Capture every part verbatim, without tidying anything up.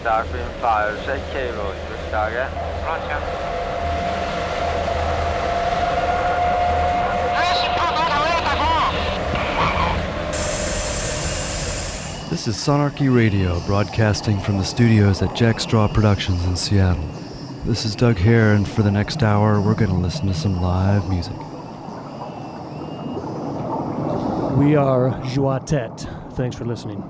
Darkwing five, set cable to target. Roger. This is Sonarchy Radio, broadcasting from the studios at Jackstraw Productions in Seattle. This is Doug Hare, and for the next hour, we're going to listen to some live music. We are Joie Tete. Thanks for listening.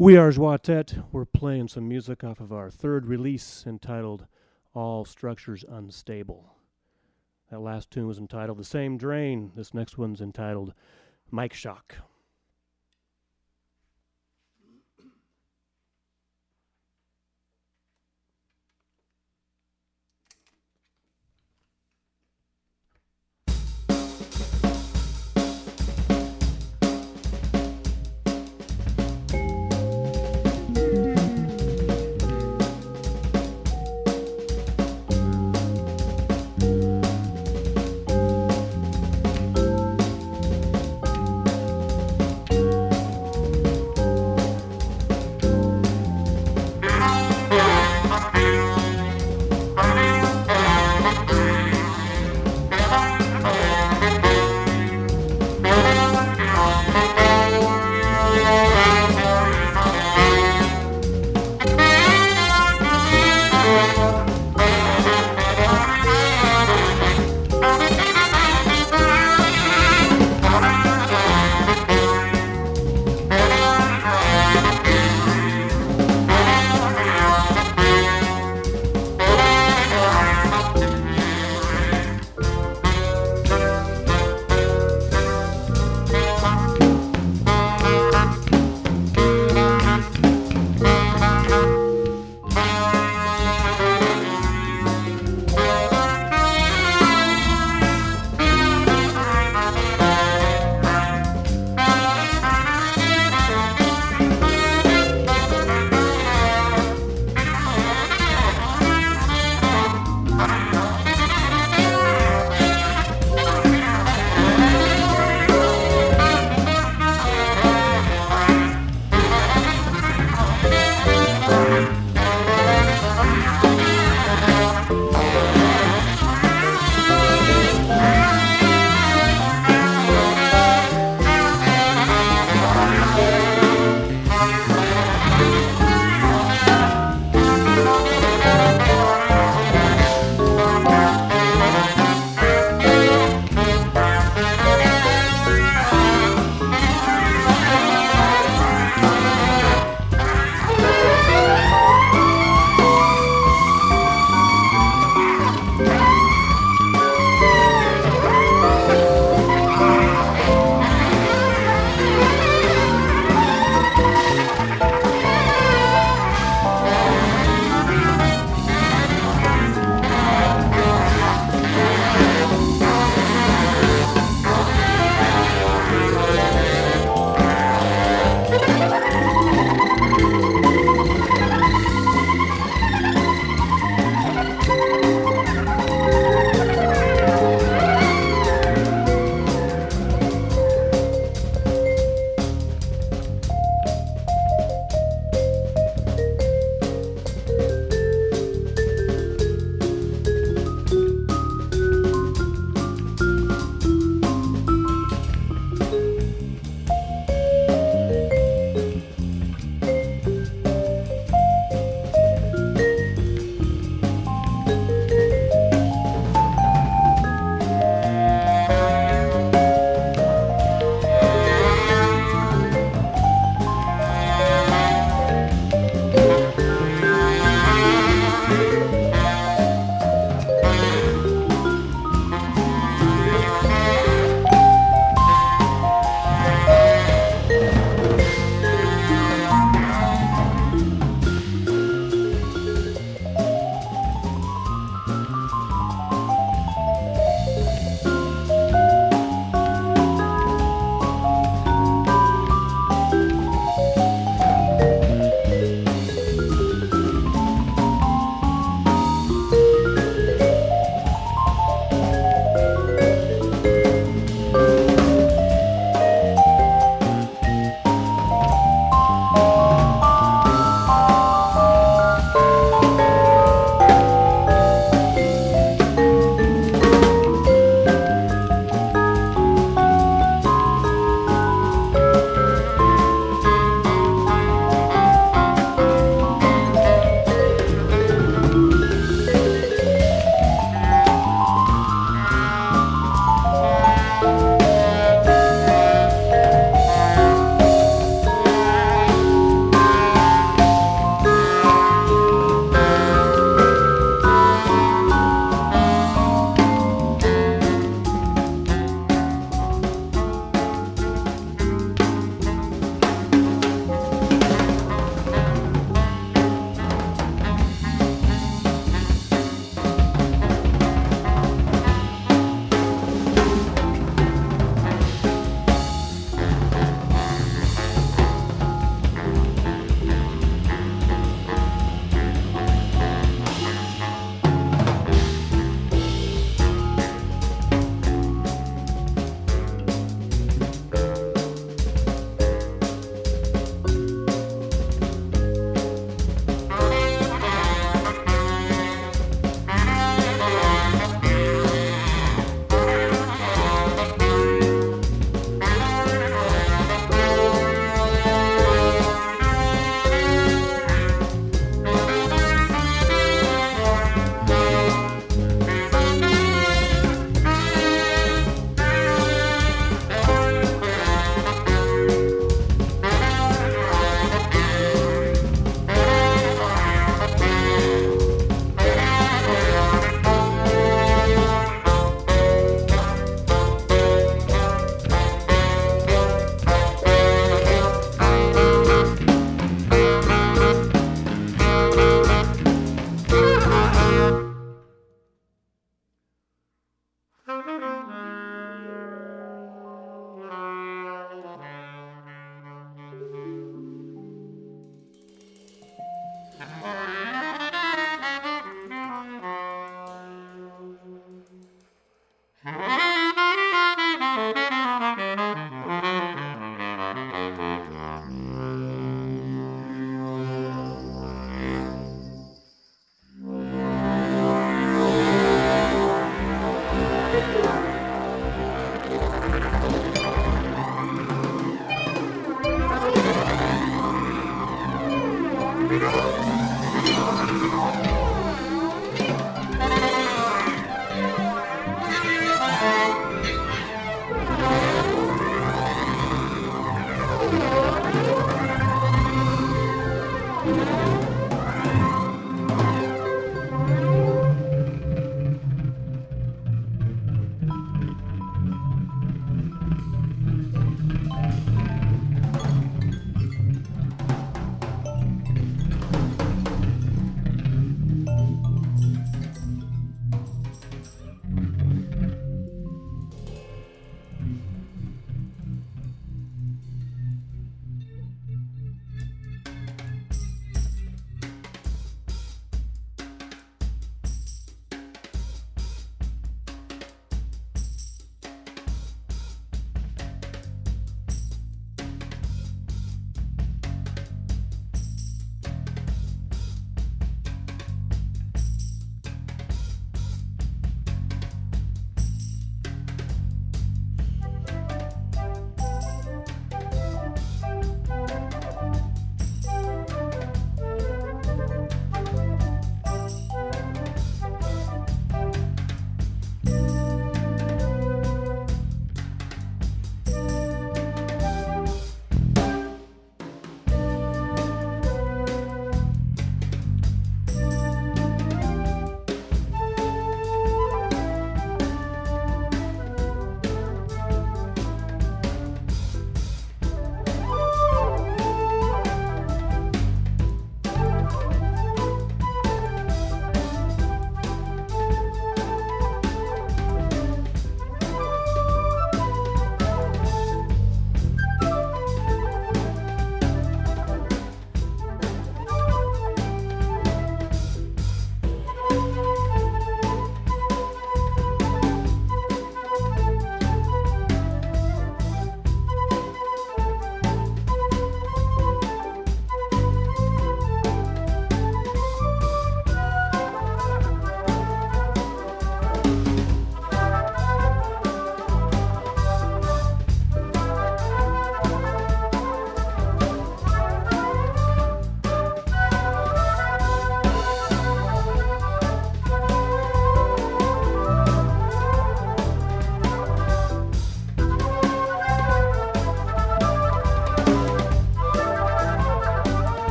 We are Joatet. We're playing some music off of our third release entitled All Structures Unstable. That last tune was entitled The Same Drain. This next one's entitled Mike Shock.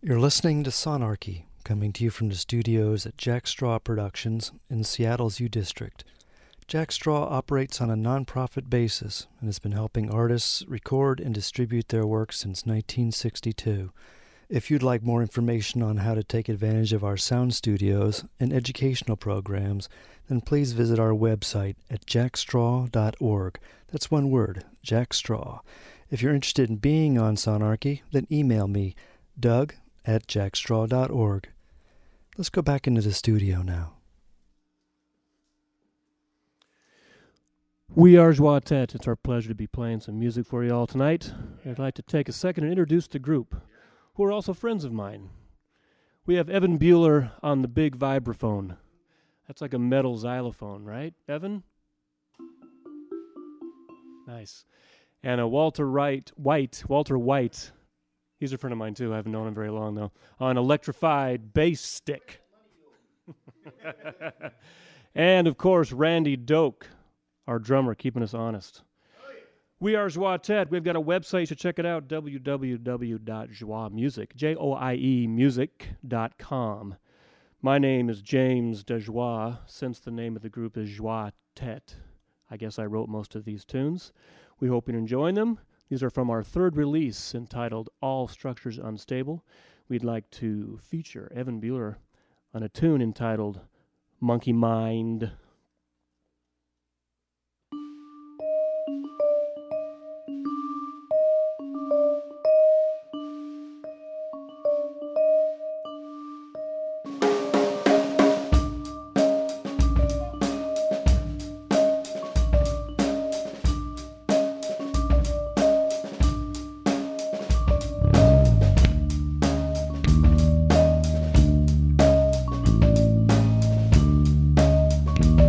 You're listening to Sonarchy, coming to you from the studios at Jack Straw Productions in Seattle's U District. Jack Straw operates on a non-profit basis and has been helping artists record and distribute their work since nineteen sixty-two. If you'd like more information on how to take advantage of our sound studios and educational programs, then please visit our website at jack straw dot org. That's one word, Jack Straw. If you're interested in being on Sonarchy, then email me, Doug at jack straw dot org. Let's go back into the studio now. We are Joie Tête. It's our pleasure to be playing some music for you all tonight. I'd like to take a second and introduce the group, who are also friends of mine. We have Evan Bueller on the big vibraphone. That's like a metal xylophone, right, Evan? Nice. And a Walter Wright, White, Walter White. He's a friend of mine, too. I haven't known him very long, though. On electrified bass stick. And, of course, Randy Doak, our drummer, keeping us honest. We are Joie Tête. We've got a website. You should check it out, w w w dot joie music, J O I E music dot com. My name is James DeJoie, since the name of the group is Joie Tête. I guess I wrote most of these tunes. We hope you're enjoying them. These are from our third release entitled All Structures Unstable. We'd like to feature Evan Bueller on a tune entitled Monkey Mind. Thank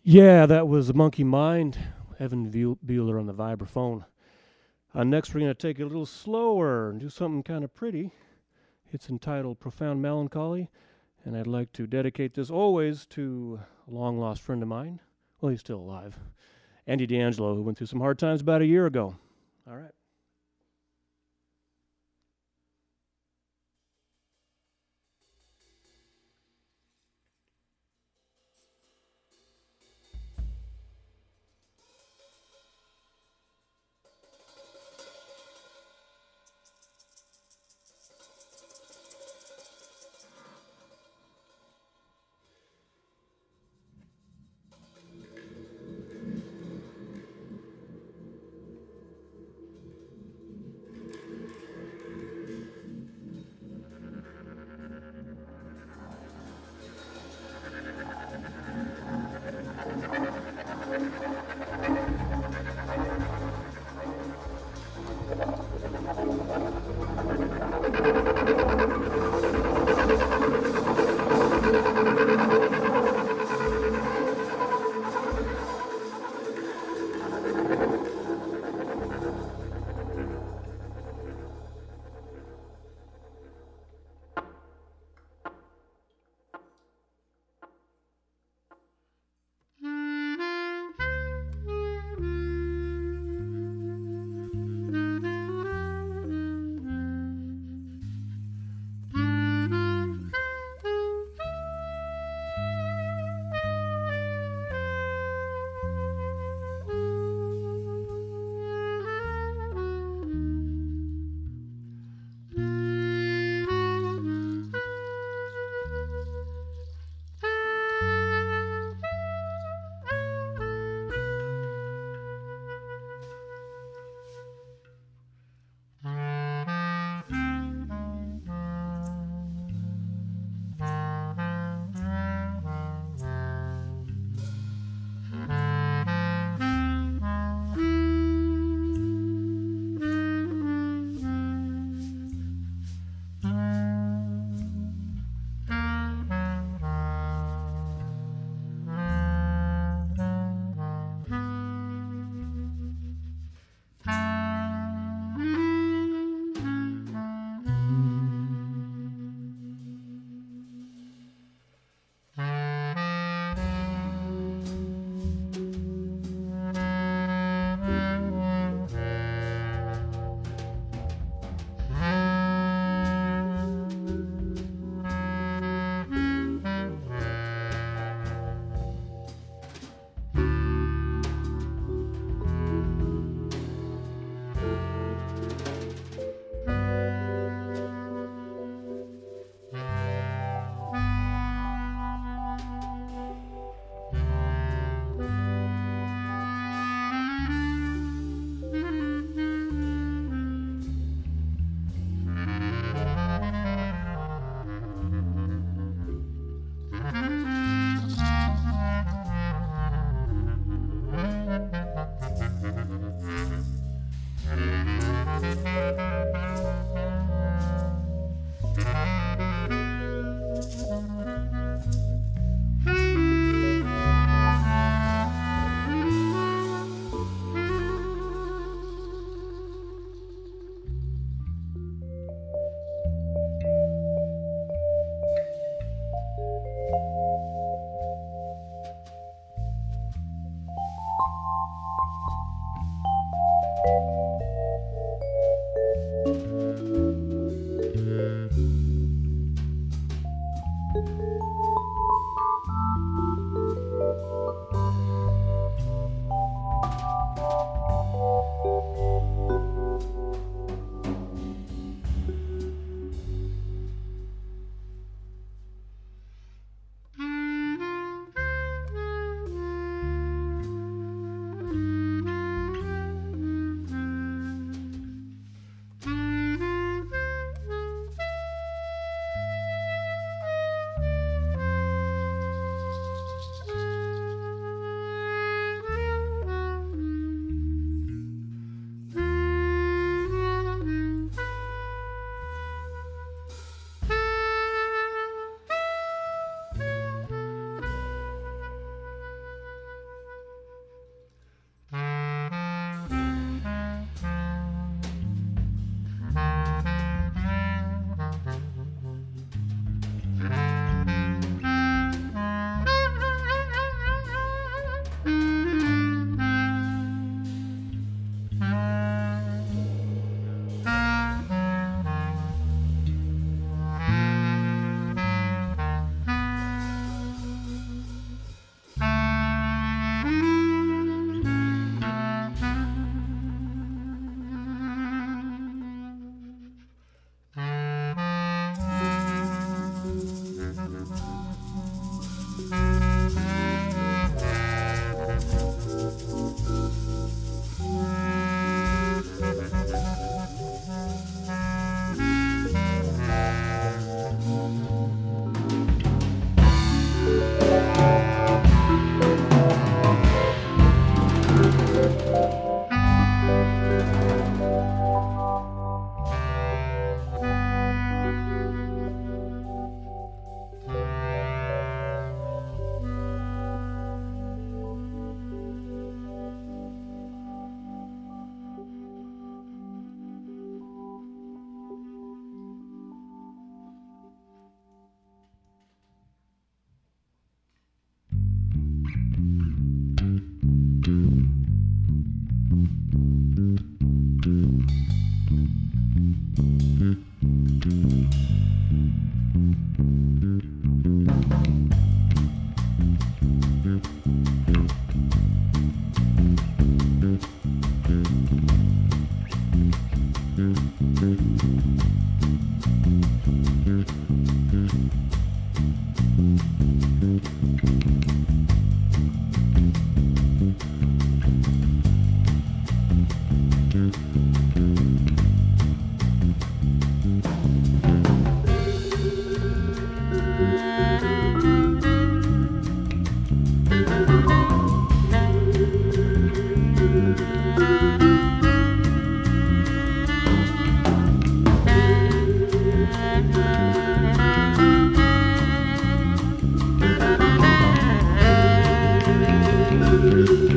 Yeah, that was Monkey Mind, Evan Bueller on the vibraphone. Uh, next, we're going to take it a little slower and do something kind of pretty. It's entitled Profound Melancholy, and I'd like to dedicate this always to a long-lost friend of mine. Well, he's still alive. Andy D'Angelo, who went through some hard times about a year ago. All right.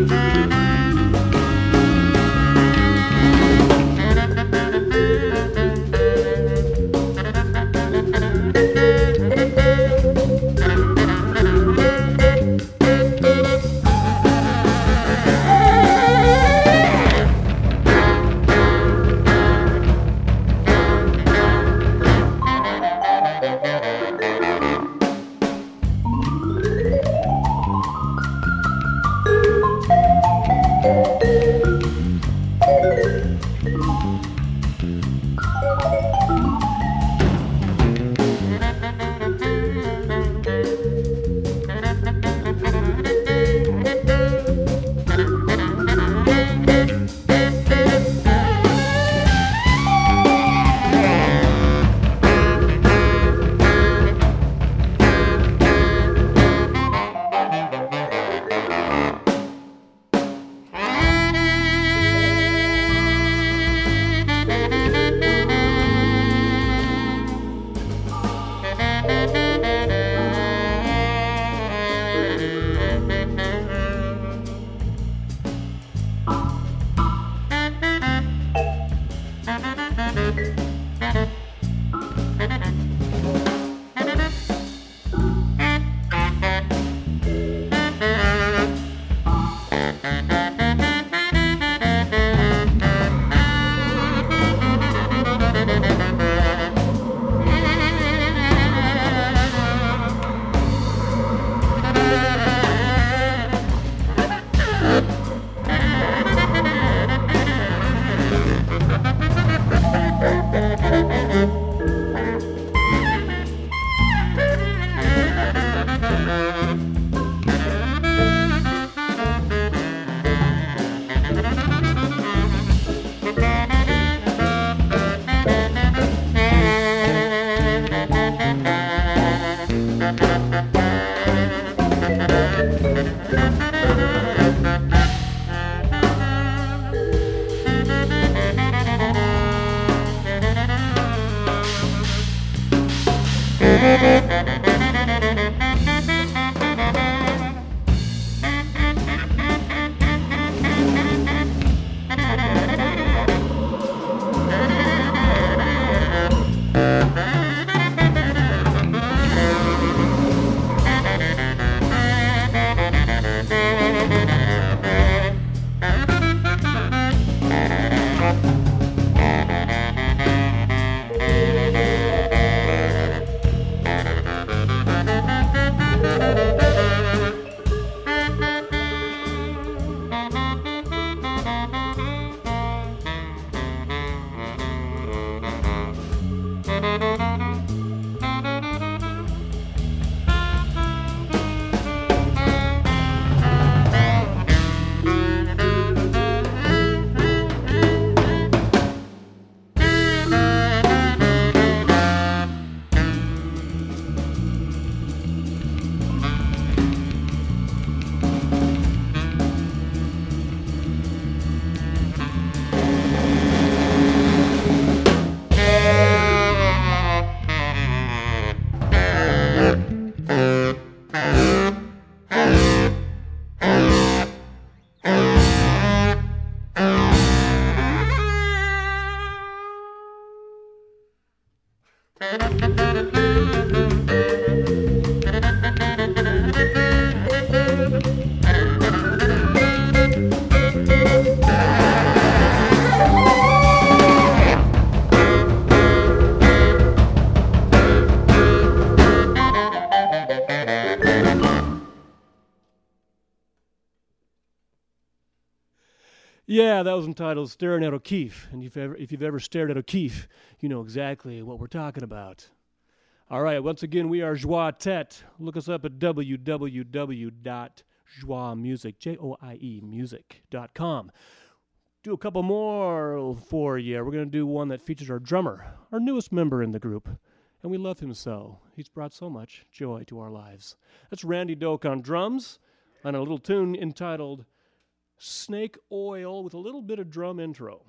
Yeah, that was entitled Staring at O'Keefe. And if, ever, if you've ever stared at O'Keefe, you know exactly what we're talking about. All right, once again, we are Joie Tete. Look us up at w w w dot joie music, J O I E, music dot com. Do a couple more for you. We're going to do one that features our drummer, our newest member in the group. And we love him so. He's brought so much joy to our lives. That's Randy Doak on drums on a little tune entitled Snake Oil with a little bit of drum intro.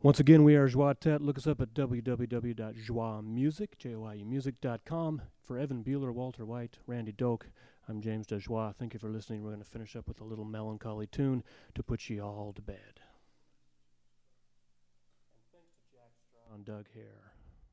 Once again, we are Joie Tête. Look us up at w w w dot joie music, J O I U music dot com. For Evan Bueller, Walter White, Randy Doak, I'm James DeJoie. Thank you for listening. We're going to finish up with a little melancholy tune to put you all to bed. And thanks to Jack Straw and Doug Hare.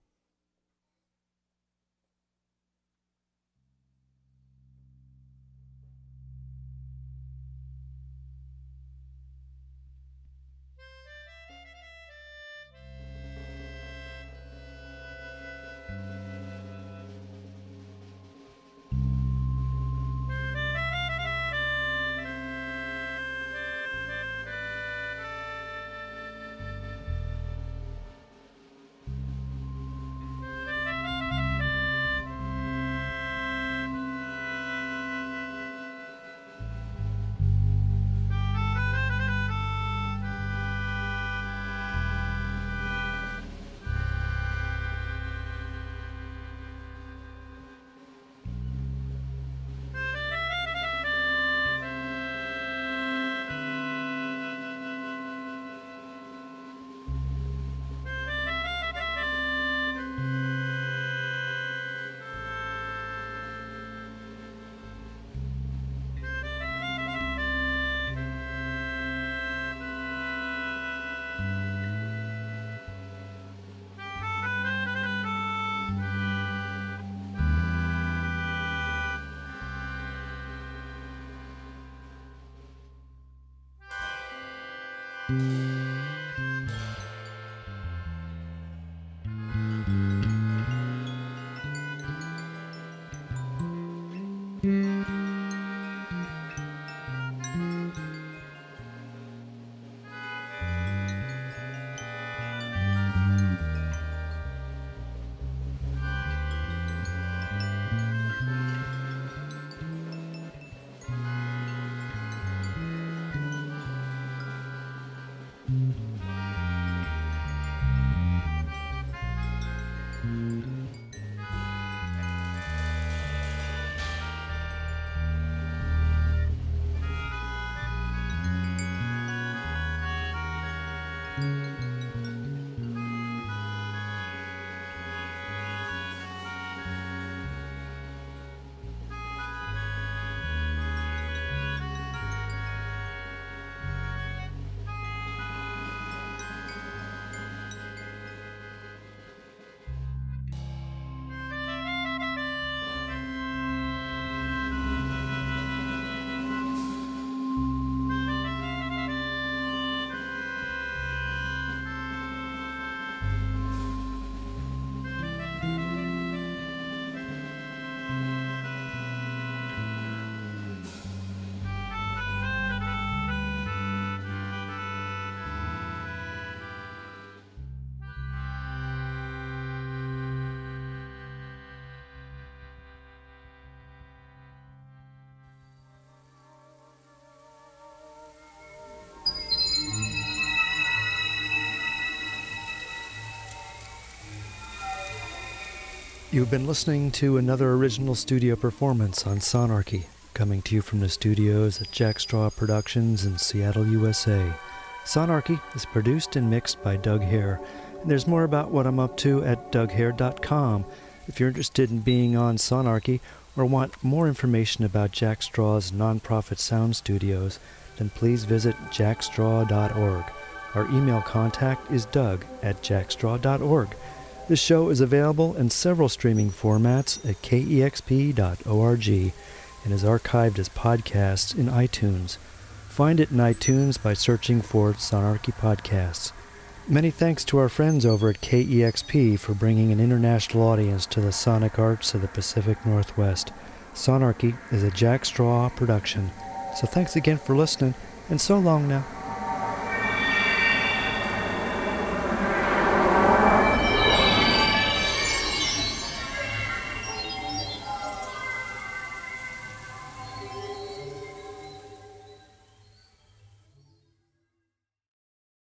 You've been listening to another original studio performance on Sonarchy, coming to you from the studios at Jack Straw Productions in Seattle, U S A. Sonarchy is produced and mixed by Doug Hare, and there's more about what I'm up to at doug hare dot com. If you're interested in being on Sonarchy or want more information about Jack Straw's nonprofit sound studios, then please visit jack straw dot org. Our email contact is doug at jack straw dot org. This show is available in several streaming formats at k e x p dot org and is archived as podcasts in iTunes. Find it in iTunes by searching for Sonarchy Podcasts. Many thanks to our friends over at K E X P for bringing an international audience to the sonic arts of the Pacific Northwest. Sonarchy is a Jack Straw production. So thanks again for listening, and so long now.